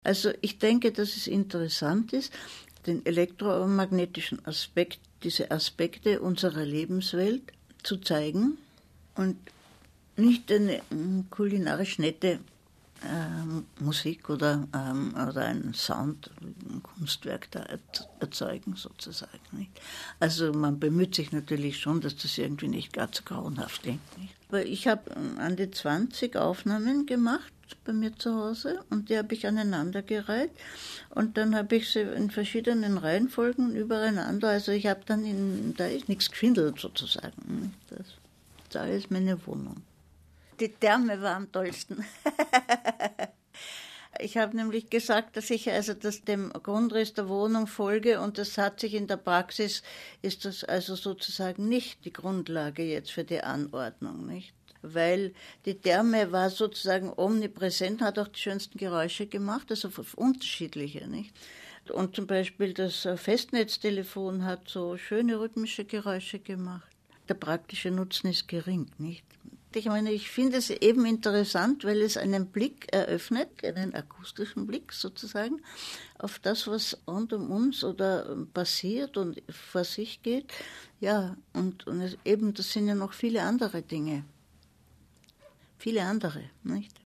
Also ich denke, dass es interessant ist, den elektromagnetischen Aspekt, diese Aspekte unserer Lebenswelt zu zeigen und nicht eine kulinarisch nette Musik oder ein Sound, ein Kunstwerk da erzeugen sozusagen. Nicht? Also man bemüht sich natürlich schon, dass das irgendwie nicht ganz grauenhaft klingt. Nicht? Aber ich habe an die 20 Aufnahmen gemacht bei mir zu Hause und die habe ich aneinandergereiht und dann habe ich sie in verschiedenen Reihenfolgen übereinander, also ich habe dann, da ist nichts geschwindelt sozusagen. Da ist meine Wohnung. Die Therme war am tollsten. Ich habe nämlich gesagt, dass ich also dem Grundriss der Wohnung folge und das hat sich in der Praxis, ist das also sozusagen nicht die Grundlage jetzt für die Anordnung, nicht? Weil die Therme war sozusagen omnipräsent, hat auch die schönsten Geräusche gemacht, also unterschiedliche, nicht? Und zum Beispiel das Festnetztelefon hat so schöne rhythmische Geräusche gemacht. Der praktische Nutzen ist gering, nicht? Ich meine, ich finde es eben interessant, weil es einen Blick eröffnet, einen akustischen Blick sozusagen, auf das, was rund um uns oder passiert und vor sich geht. Ja, und eben, das sind ja noch viele andere Dinge. Viele andere, nicht?